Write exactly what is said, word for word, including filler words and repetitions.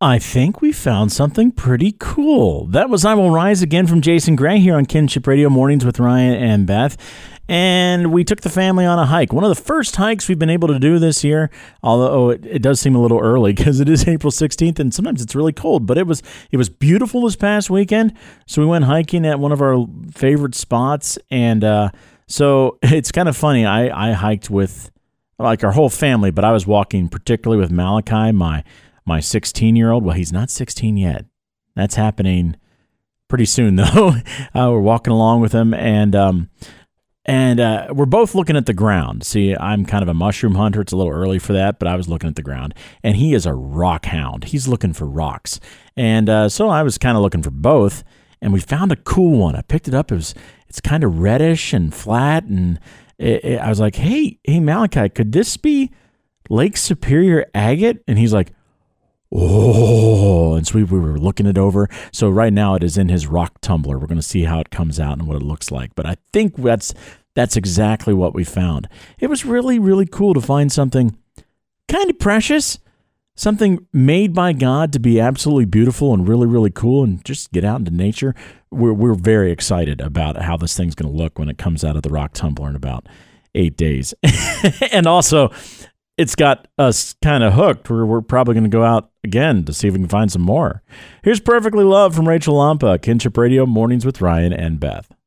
I think we found something pretty cool. That was I Will Rise again from Jason Gray here on Kinship Radio Mornings with Ryan and Beth. And we took the family on a hike. One of the first hikes we've been able to do this year, although it, it does seem a little early because it is April sixteenth and sometimes it's really cold. But it was it was beautiful this past weekend. So we went hiking at one of our favorite spots. And uh, so it's kind of funny. I, I hiked with like our whole family, but I was walking particularly with Malachi, my My sixteen-year-old, well, he's not sixteen yet. That's happening pretty soon, though. uh, we're walking along with him, and um, and uh, we're both looking at the ground. See, I'm kind of a mushroom hunter. It's a little early for that, but I was looking at the ground, and he is a rock hound. He's looking for rocks, and uh, so I was kind of looking for both, and we found a cool one. I picked it up. It was it's kind of reddish and flat, and it, it, I was like, hey, hey, Malachi, could this be Lake Superior agate? And he's like, oh, and so we, we were looking it over. So right now it is in his rock tumbler. We're going to see how it comes out and what it looks like. But I think that's that's exactly what we found. It was really, really cool to find something kind of precious, something made by God to be absolutely beautiful and really, really cool, and just get out into nature. We're we're very excited about how this thing's going to look when it comes out of the rock tumbler in about eight days. And also, it's got us kind of hooked. We're, we're probably going to go out again to see if we can find some more. Here's Perfectly Loved from Rachel Lampa, Kinship Radio, Mornings with Ryan and Beth.